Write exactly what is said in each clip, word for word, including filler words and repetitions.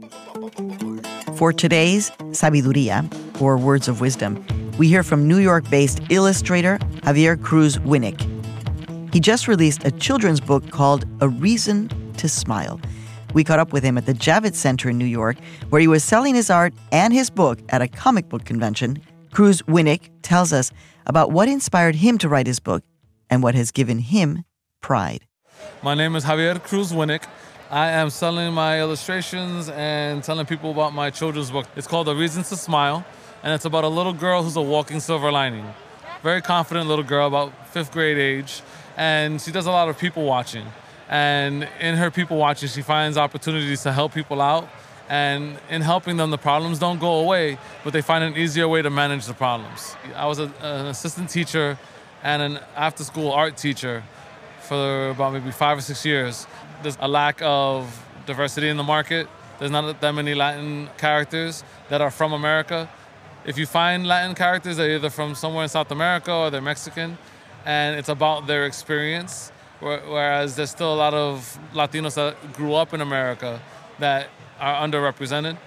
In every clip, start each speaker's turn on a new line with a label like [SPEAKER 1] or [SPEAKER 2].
[SPEAKER 1] For today's Sabiduría, or Words of Wisdom, we hear from New York-based illustrator Javier Cruz Winick. He just released a children's book called A Reason to Smile. We caught up with him at the Javits Center in New York, where he was selling his art and his book at a comic book convention. Cruz Winick tells us about what inspired him to write his book and what has given him pride.
[SPEAKER 2] My name is Javier Cruz Winick. I am selling my illustrations and telling people about my children's book. It's called A Reason to Smile, and it's about a little girl who's a walking silver lining. Very confident little girl, about fifth grade age, and she does a lot of people watching. And in her people watching, she finds opportunities to help people out, and in helping them, the problems don't go away, but they find an easier way to manage the problems. I was a, an assistant teacher and an after-school art teacher for about maybe five or six years. There's a lack of diversity in the market. There's not that many Latin characters that are from America. If you find Latin characters, they're either from somewhere in South America or they're Mexican, and it's about their experience, whereas there's still a lot of Latinos that grew up in America that are underrepresented.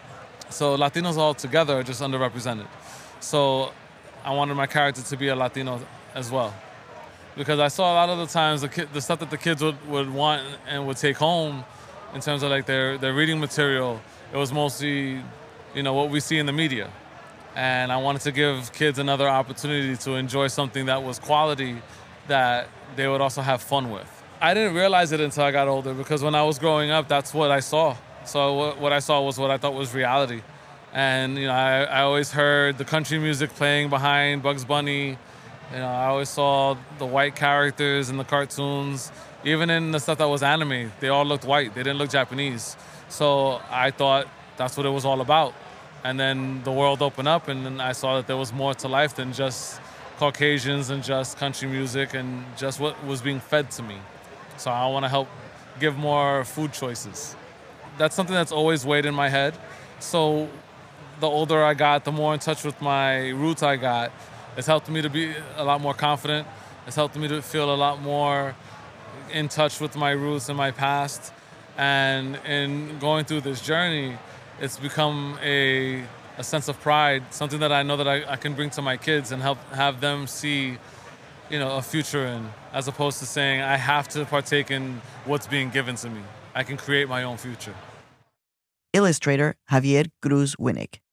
[SPEAKER 2] So Latinos altogether are just underrepresented. So I wanted my character to be a Latino as well. Because I saw a lot of the times the, kid, the stuff that the kids would, would want and would take home in terms of like their, their reading material, it was mostly, you know, what we see in the media. And I wanted to give kids another opportunity to enjoy something that was quality that they would also have fun with. I didn't realize it until I got older, because when I was growing up, that's what I saw. So what I saw was what I thought was reality. And, you know, I, I always heard the country music playing behind Bugs Bunny. You know, I always saw the white characters in the cartoons. Even in the stuff that was anime, they all looked white. They didn't look Japanese. So I thought that's what it was all about. And then the world opened up, and then I saw that there was more to life than just Caucasians and just country music and just what was being fed to me. So I want to help give more food choices. That's something that's always weighed in my head. So the older I got, the more in touch with my roots I got. It's helped me to be a lot more confident. It's helped me to feel a lot more in touch with my roots and my past. And in going through this journey, it's become a, a sense of pride, something that I know that I, I can bring to my kids and help have them see, you know, a future in, as opposed to saying I have to partake in what's being given to me. I can create my own future.
[SPEAKER 1] Illustrator Javier Cruz Winick.